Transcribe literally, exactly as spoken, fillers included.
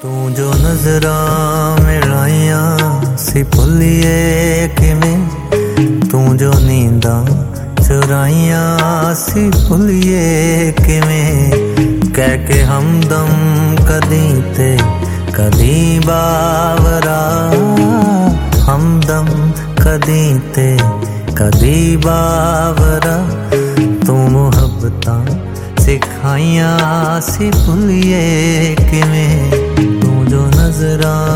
ਤੂੰ ਜੋ ਨਜ਼ਰਾਂ ਮਿਲਾਈਆਂ ਸੀ ਭੁੱਲੀਏ ਕਿਵੇਂ, ਤੂੰ ਜੋ ਨੀਂਦਾਂ ਚੁਰਾਈਆਂ ਸੀ ਭੁੱਲੀਏ ਕਿਵੇਂ। ਕਹਿ ਕੇ ਹਮਦਮ ਕਦੀ ਤੇ ਕਦੀ ਬਾਵਰਾ, ਹਮਦਮ ਕਦੀ ਤੇ ਕਦੀ ਬਾਵਰਾ। ਤੂੰ ਮੁਹੱਬਤਾਂ ਸਿਖਾਈਆਂ ਸੀ ਭੁੱਲੀਏ ਕਿਵੇਂ, ਤੂੰ ਜੋ ਨਜ਼ਰਾਂ